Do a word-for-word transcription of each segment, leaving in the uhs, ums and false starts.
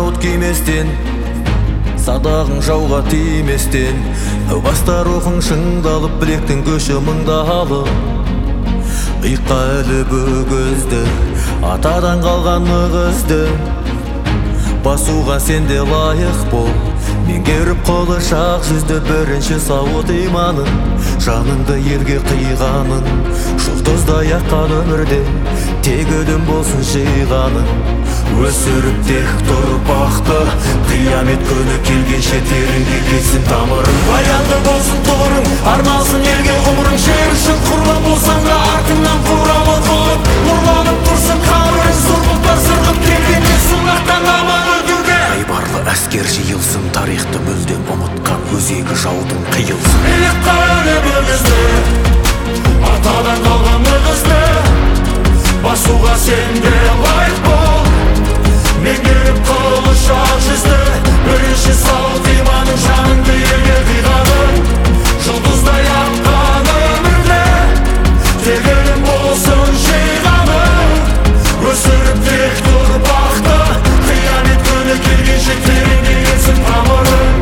сауыт киместен, садағың жауға тиместен, бастар оқың шыңдалып, білектің көші мыңдалып. Иыққа іліп өгізді, атадан қалған өгізді, басуға сенде лайық бол. Меңгеріп қолы шақ жүзді бірінші сауыт иманын, жаныңды елге қиғанын, жұлдыздай аққан өмірде тек өлім болсын жиғаның. Өсіріп тек тұрпақты, қиямет күні келгенше тереңге кетсін тамырың. Баянды болсын тұғырың, арналсын елге ғұмырың. Жер үшін құрбан болсаң да артыңнан қуралы қылып, нұрланып тұрсын қабірің. Зор бұлттар сырғып келгенде сынақтан аман өтуге. Айбарлы әскер жиылсын, тарихты мүлдем ұмытқан өзегі жаудың қиылсын. Иыққа іліп өгізді, атадан қалған өгізді, басуға сенде лайық бол. Меңгеріп қолы шақ жүзді, бірінші сауыт иманың, жаныңды елге қиғаның. Жұлдыздай аққан өмірде тек өлім болсын жиғаның. Өсіріп тек тұрпақты, қиямет күні келгенше тереңге кетсін тамырың.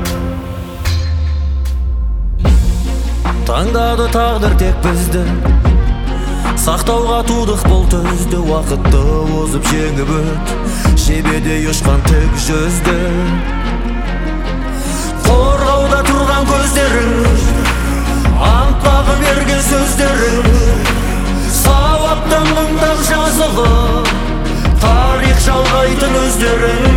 Таңдады тағдыр тек бізді, сақтауға тудық бұл түзді. Уақытты озып жеңіп өт, жебедей ұшқан тік жүзді. Қорғауда тұрған көздерің, антпағы берген сөздерің, сауаптан мыңдап жазылып, тарих жалғайтын өздерің.